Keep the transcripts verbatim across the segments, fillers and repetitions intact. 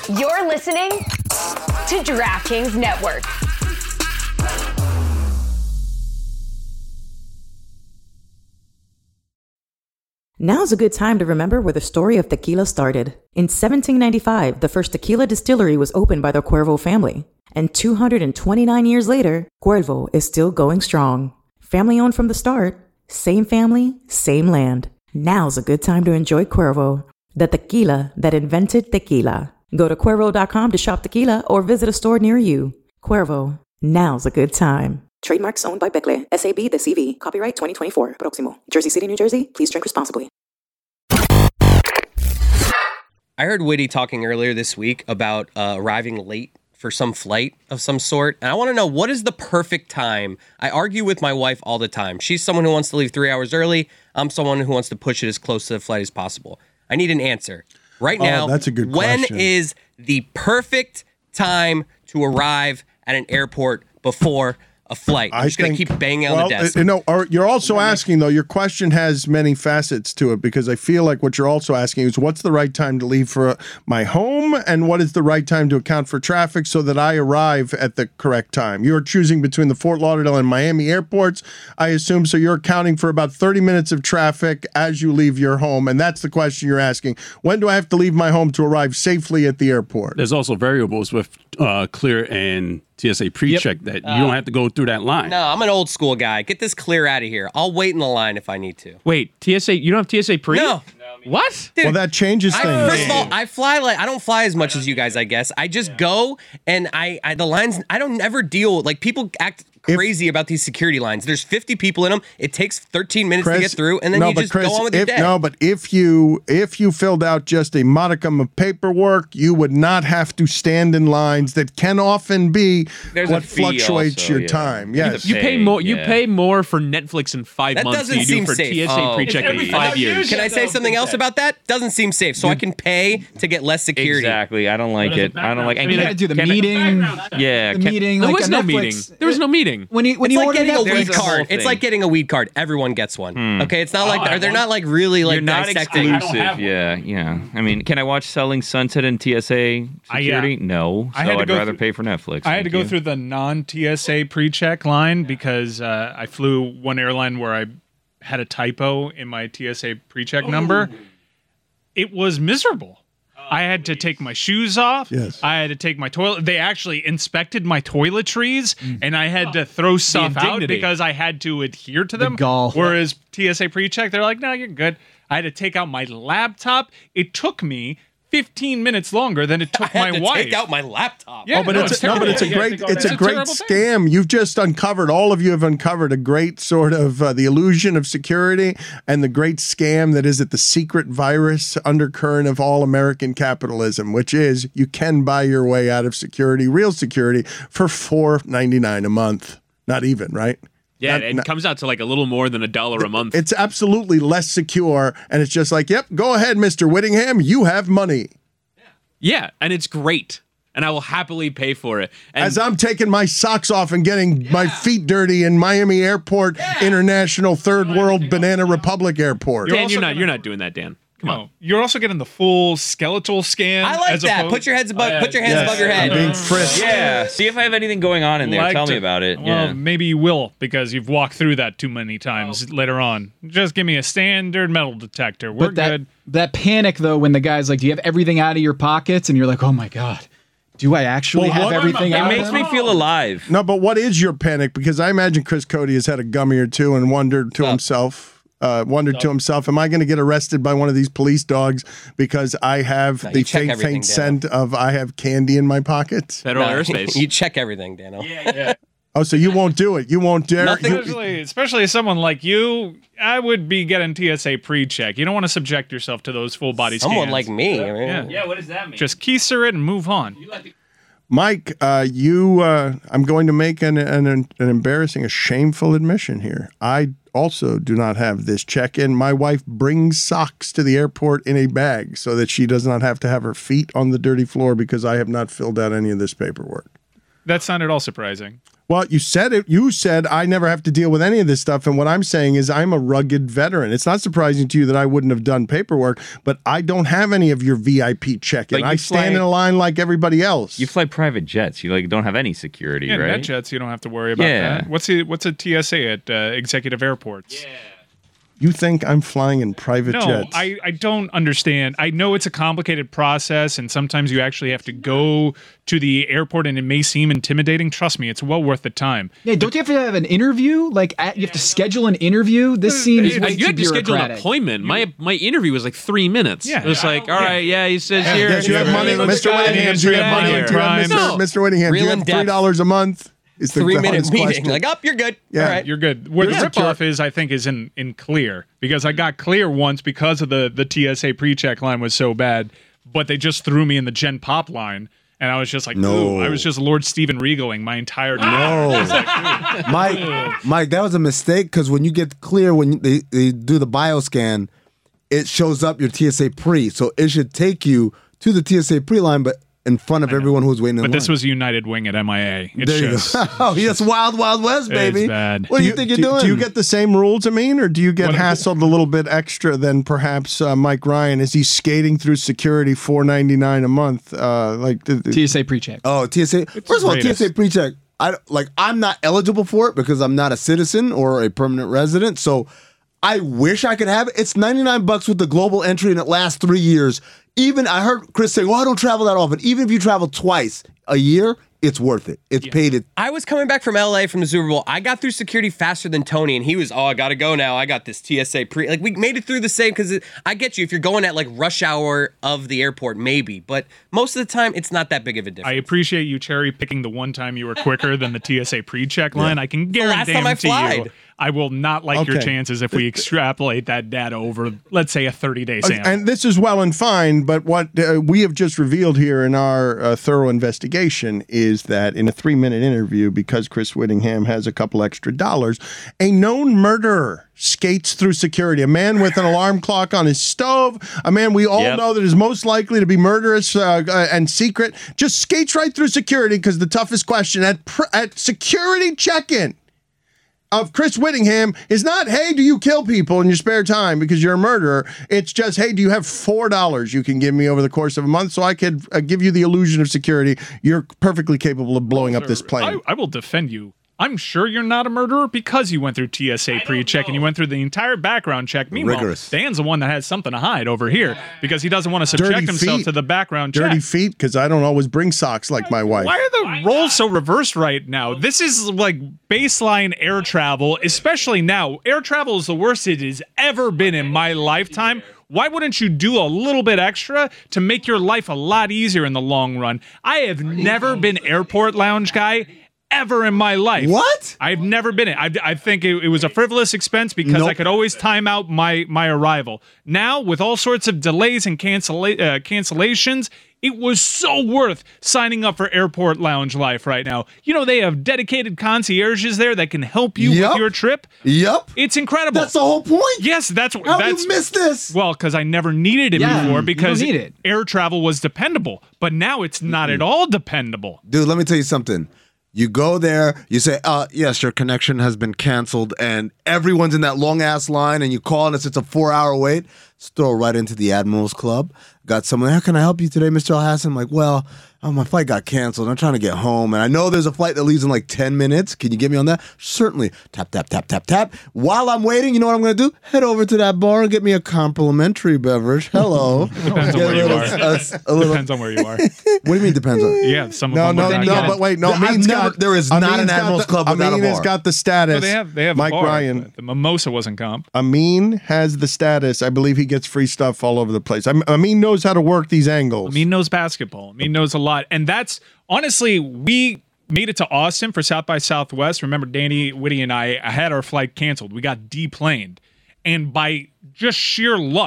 You're listening to DraftKings Network. Now's a good time to remember where the story of tequila started. In seventeen ninety-five, the first tequila distillery was opened by the Cuervo family. And two hundred twenty-nine years later, Cuervo is still going strong. Family owned from the start, same family, same land. Now's a good time to enjoy Cuervo, the tequila that invented tequila. Go to Cuervo dot com to shop tequila or visit a store near you. Cuervo, now's a good time. Trademarks owned by Becle, S A B The C V. Copyright twenty twenty-four. Proximo. Jersey City, New Jersey. Please drink responsibly. I heard Whitty talking earlier this week about uh, arriving late for some flight of some sort. And I want to know, what is the perfect time? I argue with my wife all the time. She's someone who wants to leave three hours early. I'm someone who wants to push it as close to the flight as possible. I need an answer. Right oh, now, that's a good when question. is the perfect time to arrive at an airport before a flight? I'm I just going to think- keep banging well, on the desk. uh, no, or you're also asking, though, your question has many facets to it, because I feel like what you're also asking is what's the right time to leave for uh, my home, and what is the right time to account for traffic so that I arrive at the correct time. You're choosing between the Fort Lauderdale and Miami airports, I assume, so you're accounting for about thirty minutes of traffic as you leave your home, and that's the question you're asking. When do I have to leave my home to arrive safely at the airport? There's also variables with uh, Clear and T S A pre-check yep. that uh, you don't have to go through that line. No, I'm an old school guy. Get this Clear out of here. I'll wait in the line if I need to. Wait, T S A? You don't have T S A pre? No. What? Dude, well, that changes things. I, first of all, I fly like I don't fly as much as you guys. I guess I just yeah. go and I, I the lines. I don't ever deal like people act crazy if, about these security lines. There's fifty people in them. It takes thirteen minutes Chris, to get through, and then no, you just Chris, go on with if, your day. No, but if you if you filled out just a modicum of paperwork, you would not have to stand in lines that can often be There's what fluctuates also, your yeah. time. Yes, you pay more. You yeah. pay more for Netflix in five that months than you do for safe. T S A oh, pre-check in five years. Can I say something else about that? Doesn't seem safe. So I can pay to get less security. Exactly. I don't like it. I don't like. I mean, I do the meeting. Yeah, the meeting. There like was a no Netflix. meeting. There was no meeting. When you when it's you like order getting Netflix, a weed card. It's like getting a weed card. Everyone gets one. Hmm. Okay, it's not like oh, they're not like really like You're not dissecting. exclusive. Yeah, yeah. I mean, can I watch Selling Sunset and T S A security? I, uh, no. So I had to I'd go rather through, pay for Netflix. I had to go you. through the non-T S A pre-check line because uh, I flew one airline where I had a typo in my T S A pre-check oh. number. It was miserable. I had to take my shoes off. Yes. I had to take my toilet. They actually inspected my toiletries, mm. and I had to throw stuff out because I had to adhere to them. The gall. Whereas T S A pre-check, they're like, no, you're good. I had to take out my laptop. It took me fifteen minutes longer than it took I had my to wife. Take out my laptop. Yeah, oh, but no, it's, it's a, no, but it's a yeah, great, it's a, a great scam. You've just uncovered. All of you have uncovered a great sort of uh, the illusion of security and the great scam that is at the secret virus undercurrent of all American capitalism, which is you can buy your way out of security, real security, for four ninety-nine a month. Not even, right? Yeah, not, it not, comes out to like a little more than a dollar a month. It's absolutely less secure, and it's just like, yep, go ahead, Mister Whittingham, you have money. Yeah, and it's great, and I will happily pay for it. And as I'm taking my socks off and getting yeah. my feet dirty in Miami Airport yeah. International Third World Banana Republic Airport. Dan, you're not gonna, you're not doing that, Dan. Come no, on. You're also getting the full skeletal scan. I like as that. Opposed, put your heads above. uh, put your hands yes. above your head. I'm being frisked. Yeah. See if I have anything going on in there. Like Tell to, me about it. Well, yeah. maybe you will because you've walked through that too many times oh. later on. Just give me a standard metal detector. We're but that, good. That panic though, when the guy's like, "Do you have everything out of your pockets?" and you're like, "Oh my god." Do I actually well, have everything out? It makes me feel alive. No, but what is your panic? Because I imagine Chris Cody has had a gummy or two and wondered to Stop. himself, uh, wondered Stop. to himself, am I going to get arrested by one of these police dogs because I have no, the faint, faint scent of I have candy in my pockets? Federal no, airspace. You check everything, Dano. Yeah, yeah. Oh, so you won't do it? You won't dare? Nothing. You, especially, especially someone like you, I would be getting T S A pre-check. You don't want to subject yourself to those full body scans. Someone like me. I mean, yeah. yeah, what does that mean? Just keister it and move on. Mike, uh, you, uh, I'm going to make an, an an embarrassing, a shameful admission here. I also do not have this check-in. My wife brings socks to the airport in a bag so that she does not have to have her feet on the dirty floor because I have not filled out any of this paperwork. That's not at all surprising. Well, you said it. You said I never have to deal with any of this stuff. And what I'm saying is I'm a rugged veteran. It's not surprising to you that I wouldn't have done paperwork, but I don't have any of your V I P check-in. Like, I you stand fly- in a line like everybody else. You fly private jets. You like don't have any security, Yeah, right? NetJets, you don't have to worry about Yeah. that. What's a, what's a T S A at uh, executive airports? Yeah. You think I'm flying in private No, jets? I, I don't understand. I know it's a complicated process, and sometimes you actually have to go to the airport, and it may seem intimidating. Trust me, it's well worth the time. Yeah, don't you have to have an interview? Like, at, you have to schedule an interview? This seems Uh, way you too had to schedule an bureaucratic. appointment. My my interview was like three minutes. Yeah. It was like, all right, yeah, he says here. Yes, you have here, money, here, Mister guy, Whittingham. Do you have money? here. Do you have Mister No. Mister Whittingham? Do you Real have in three depth. dollars a month? Is the Three the minute hardest meeting. question. Like, up, you're good. Yeah. All right. You're good. Where Yeah. the ripoff is, I think, is in, in Clear, because I got Clear once because of the, the T S A pre-check line was so bad, but they just threw me in the Gen Pop line, and I was just like, No. ooh, I was just Lord Steven Regaling my entire day. No. Mike, Mike, that was a mistake because when you get Clear, when they, they do the bioscan, it shows up your T S A pre. So it should take you to the T S A pre line, but in front of everyone who's waiting in But line. this was United Wing at M I A. It's There you just go. Oh, yes, Wild Wild West, baby. It's bad. What do you, think you're do, doing? Do you get the same rules, Amin, or do you get What- hassled a little bit extra than perhaps uh, Mike Ryan as he's skating through security four ninety-nine a month? Uh, like the, the- T S A pre-check. Oh, T S A. First of all, T S A greatest. pre-check. I like. I'm not eligible for it because I'm not a citizen or a permanent resident. So I wish I could have it. It's ninety-nine bucks with the global entry, and it lasts three years. Even I heard Chris say, "Well, I don't travel that often." Even if you travel twice a year, it's worth it. It's paid it. I was coming back from L A from the Super Bowl. I got through security faster than Tony, and he was, oh, I got to go now. I got this T S A pre. Like, we made it through the same, because I get you. If you're going at like rush hour of the airport, maybe. But most of the time, it's not that big of a I difference. appreciate you cherry picking the one time you were quicker than the T S A pre-check line. I can last guarantee time I you, flied. I will not like your Okay. chances if we extrapolate that data over, let's say, a thirty-day sample. And this is well and fine, but what uh, we have just revealed here in our uh, thorough investigation is that in a three-minute interview, because Chris Whittingham has a couple extra dollars, a known murderer skates through security. A man with an alarm clock on his stove, a man we all Yep. know that is most likely to be murderous uh, uh, and secret, just skates right through security because the toughest question at pr- at security check-in of Chris Whittingham is not, hey, do you kill people in your spare time because you're a murderer? It's just, hey, do you have four dollars you can give me over the course of a month so I could uh, give you the illusion of security? You're perfectly capable of blowing up this plane. I, I will defend you. I'm sure you're not a murderer because you went through T S A pre-check and you went through the entire background check. Meanwhile, Rigorous. Dan's the one that has something to hide over here because he doesn't want to subject Dirty himself feet. to the background Dirty check. feet, because I don't always bring socks like my wife. Why are the roles so reversed right now? This is like baseline air travel, especially now. Air travel is the worst it has ever been in my lifetime. Why wouldn't you do a little bit extra to make your life a lot easier in the long run? I have never been airport lounge guy ever in my life. What? I've never been it. I, I think it, it was a frivolous expense because Nope. I could always time out my my arrival. Now, with all sorts of delays and cancella- uh, cancellations, it was so worth signing up for airport lounge life right now. You know, they have dedicated concierges there that can help you Yep. with your trip. Yep. It's incredible. That's the whole point. Yes, that's How that's you missed this? well, because I never needed it Yeah, before you because don't need it. air travel was dependable, but now it's not at all dependable. Dude, let me tell you something. You go there, you say, uh, yes, your connection has been canceled, and everyone's in that long ass line, and you call and it's, it's a four hour wait. Stroll right into the Admirals Club. Got someone, how can I help you today, Mister Al-Hassan? I'm like, well, oh, my flight got canceled. I'm trying to get home, and I know there's a flight that leaves in like ten minutes. Can you get me on that? Certainly. Tap, tap, tap, tap, tap. While I'm waiting, you know what I'm going to do? Head over to that bar and get me a complimentary beverage. Hello. Depends on Get where a you little- are. a- a little- Depends on where you are. What do you mean depends on? Yeah, some of No, them no, are no, not no, good. but wait, no. I've Amin's never- got, there is not Amin's an got Admirals the- Club without a Amin has bar. got the status. Well, they have they have Mike a bar, Ryan. but the mimosa wasn't comp. Amin has the status. I believe he gets free stuff all over the place. I Amin knows how to work these angles. Amin knows basketball. Amin knows a lot, and that's honestly we made it to Austin for South by Southwest. Remember, Danny Whitty and I had our flight canceled. We got deplaned, and by just sheer luck,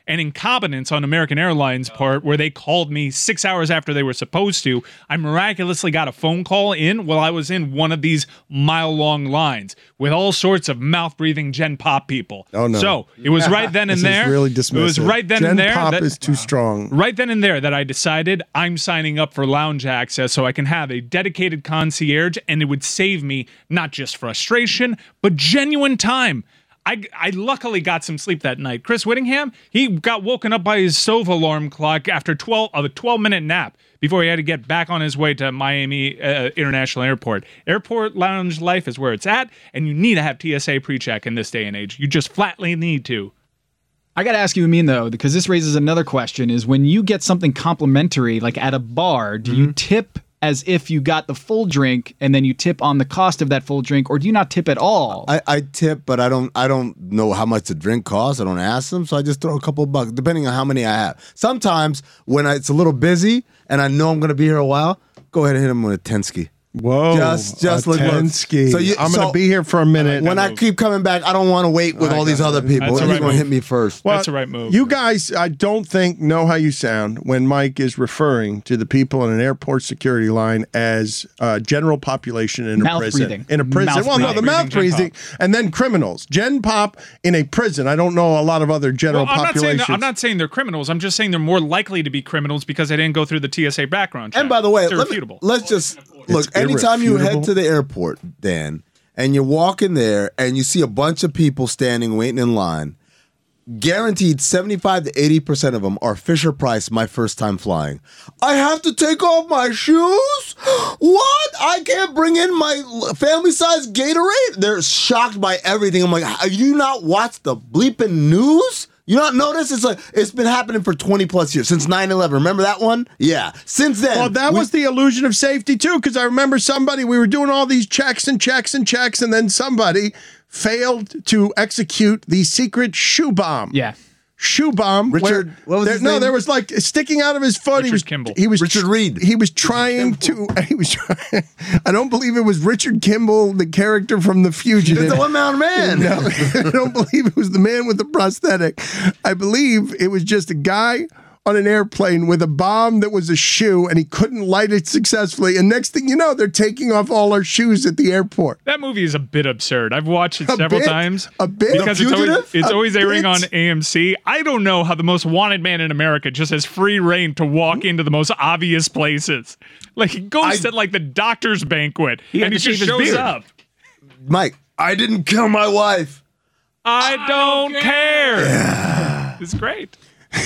and incompetence on American Airlines' part, where they called me six hours after they were supposed to. I miraculously got a phone call in while I was in one of these mile-long lines with all sorts of mouth-breathing Gen Pop people. Oh, no. So it was right then and This there. is really dismissive. It was right then Gen and there. Pop that- is too strong. Right then and there that I decided I'm signing up for lounge access so I can have a dedicated concierge, and it would save me not just frustration, but genuine time. I, I luckily got some sleep that night. Chris Whittingham, he got woken up by his stove alarm clock after twelve of a twelve-minute nap before he had to get back on his way to Miami uh, International Airport. Airport lounge life is where it's at, and you need to have T S A pre-check in this day and age. You just flatly need to. I got to ask you, Amin, though, because this raises another question, is when you get something complimentary, like at a bar, do Mm-hmm. you tip as if you got the full drink and then you tip on the cost of that full drink, or do you not tip at all? I, I tip, but I don't I don't know how much the drink costs. I don't ask them, so I just throw a couple of bucks, depending on how many I have. Sometimes when I, it's a little busy and I know I'm going to be here a while, go ahead and hit them with a ten-ski. Whoa, just just a look, look. ten-ski. So you, I'm so going to be here for a minute. When I keep coming back, I don't want to wait with I all these got other it. people. That's the They're right going to hit move. me first. Well, That's the right move. You guys, I don't think know how you sound when Mike is referring to the people in an airport security line as uh, general population in a Mouth prison. breathing. In a prison. Mouth well, no, the breathing. mouth Breathing Gen breathing, and then criminals. Gen Pop in a prison. I don't know a lot of other general Well, I'm not, saying populations. that, I'm not saying they're criminals. I'm just saying they're more likely to be criminals because they didn't go through the T S A background check. And by the way, it's let me, irrefutable. let's just look. Anytime you head to the airport, Dan, and you're walking there and you see a bunch of people standing waiting in line, guaranteed seventy-five to eighty percent of them are Fisher Price, my first time flying. I have to take off my shoes? What? I can't bring in my family size Gatorade? They're shocked by everything. I'm like, have you not watched the bleeping news? You not notice? It's like it's been happening for twenty plus years, since nine eleven. Remember that one? Yeah. Since then. Well, that we- was the illusion of safety, too, because I remember somebody, we were doing all these checks and checks and checks, and then somebody failed to execute the secret shoe bomb. Yeah. Shoe bomb. Richard- where- what was there, his No, name? there was like sticking out of his foot. he Richard was Kimball. He was Richard Reed. He was trying to. He was trying. I don't believe it was Richard Kimball, the character from The Fugitive. It's a one-man man. No, I don't believe it was the man with the prosthetic. I believe it was just a guy on an airplane with a bomb that was a shoe, and he couldn't light it successfully. And next thing you know, they're taking off all our shoes at the airport. That movie is a bit absurd. I've watched it A several bit? times. A bit? Because The it's always, Fugitive? it's A always airing bit? on A M C. I don't know how the most wanted man in America just has free reign to walk into the most obvious places. Like he goes I- to like the doctor's banquet He had and he to just shave his shows beard. up. Mike, I didn't kill my wife. I, don't, care. It's great.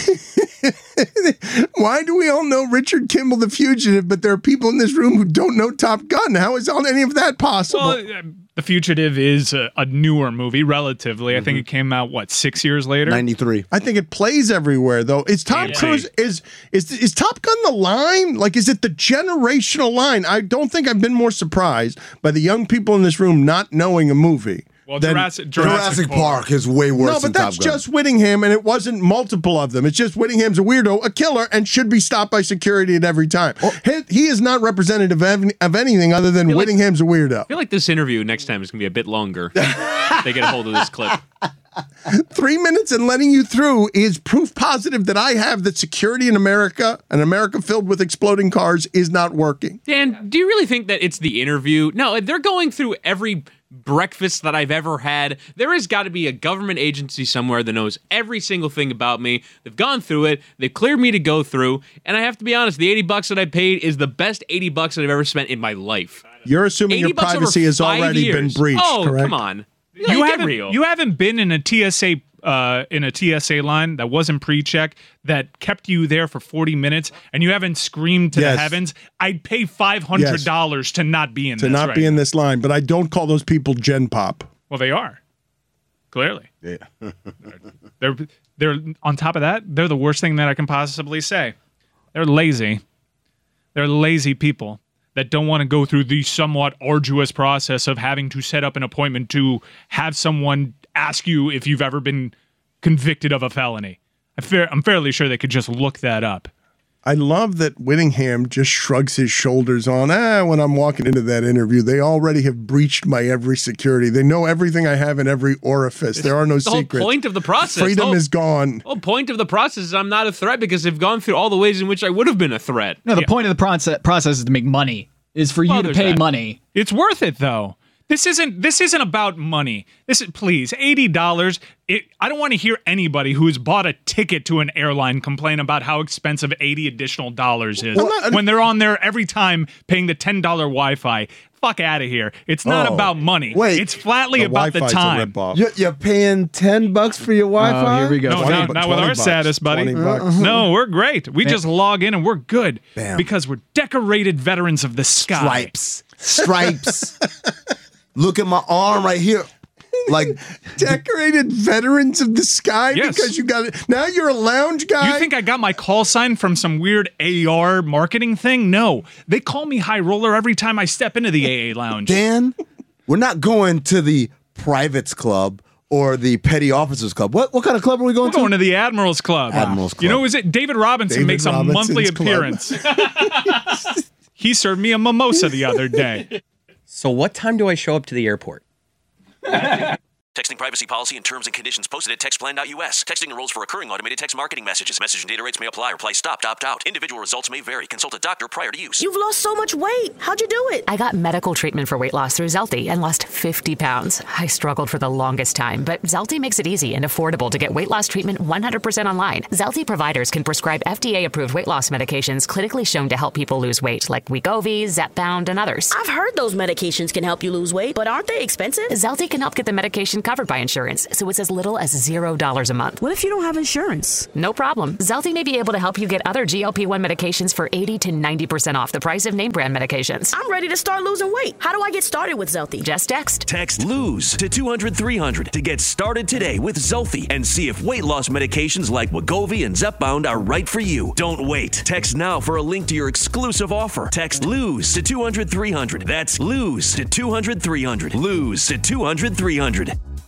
Why do we all know Richard Kimball, the fugitive, but there are people in this room who don't know Top Gun? How is all any of that possible? Well, uh, The Fugitive is a, a newer movie, relatively. I think it came out, what, six years later? ninety-three. I think it plays everywhere, though. Is Tom A M C. Cruise is is is Top Gun the line? Like, is it the generational line? I don't think I've been more surprised by the young people in this room not knowing a movie. Well, than- Jurassic, Jurassic, Park is way worse No, than but that's Top Gun. just Whittingham, and it wasn't multiple of them. It's just Whittingham's a weirdo, a killer, and should be stopped by security at every time. he, he is not representative of, of anything other than feel like- Whittingham's a weirdo. I feel like this interview next time is going to be a bit longer. They get a hold of this clip. Three minutes and letting you through is proof positive that I have that security in America, an America filled with exploding cars, is not working. Dan, do you really think that it's the interview? No, they're going through every breakfast that I've ever had. There has got to be a government agency somewhere that knows every single thing about me. They've gone through it. They've cleared me to go through. And I have to be honest, the eighty bucks that I paid is the best eighty bucks that I've ever spent in my life. You're assuming your eighty bucks over privacy has five already years. been breached, Oh, correct? come on. You Like, get haven't, real. you haven't been in a T S A uh, in a T S A line that wasn't pre-check that kept you there for forty minutes, and you haven't screamed to Yes. the heavens. I'd pay five hundred dollars Yes. to not be in To this not right be in now. this line, but I don't call those people Gen Pop. Well, they are clearly. Yeah. They're they're on top of that. They're the worst thing that I can possibly say. They're lazy. They're lazy people that don't want to go through the somewhat arduous process of having to set up an appointment to have someone ask you if you've ever been convicted of a felony. I fair, I'm fairly sure they could just look that up. I love that Whittingham just shrugs his shoulders on, ah, when I'm walking into that interview. They already have breached my every security. They know everything I have in every orifice. There are no the secrets. The whole point of the process. Freedom the whole, is gone. The whole point of the process is I'm not a threat because they've gone through all the ways in which I would have been a threat. No, the yeah. point of the process, process is to make money, is for well, you to pay that. money. It's worth it, though. This isn't this isn't about money. This is please eighty dollars. It, I don't want to hear anybody who has bought a ticket to an airline complain about how expensive eighty additional dollars is well, when they're on there every time paying the ten dollar Wi-Fi. Fuck out of here. It's not oh, about money. Wait, it's flatly the about Wi-Fi's the time. You're, you're paying ten bucks for your Wi-Fi? Oh, here we go. No, not, not with our bucks, status, buddy. bucks. No, we're great. We just log in and we're good Bam. because we're decorated veterans of the sky. Stripes. Stripes. Look at my arm right here. Like decorated veterans of the sky yes. because you got it. Now you're a lounge guy. You think I got my call sign from some weird A R marketing thing? No. They call me High Roller every time I step into the A A lounge. Dan, we're not going to the Privates Club or the Petty Officers Club. What what kind of club are we going We're to? going to the Admirals Club. Admirals Club. You know, is it David Robinson David makes a Robinson's monthly Club. appearance. He served me a mimosa the other day. So what time do I show up to the airport? Texting privacy policy and terms and conditions posted at text plan dot U S. Texting enrolls for recurring automated text marketing messages. Message and data rates may apply. Reply stop, opt out. Individual results may vary. Consult a doctor prior to use. You've lost so much weight. How'd you do it? I got medical treatment for weight loss through Zelty and lost fifty pounds. I struggled for the longest time, but Zelty makes it easy and affordable to get weight loss treatment one hundred percent online. Zelty providers can prescribe F D A-approved weight loss medications clinically shown to help people lose weight, like Wegovy, Zepbound, and others. I've heard those medications can help you lose weight, but aren't they expensive? Zelty can help get the medication covered by insurance, so it's as little as zero dollars a month. What if you don't have insurance? No problem. Zelty may be able to help you get other G L P one medications for eighty to ninety percent off the price of name brand medications. I'm ready to start losing weight. How do I get started with Zelty? Just text. Text LOSE to two hundred three hundred to get started today with Zelty and see if weight loss medications like Wegovy and Zepbound are right for you. Don't wait. Text now for a link to your exclusive offer. Text LOSE to two hundred three hundred. That's LOSE to two hundred three hundred. LOSE to two hundred three hundred.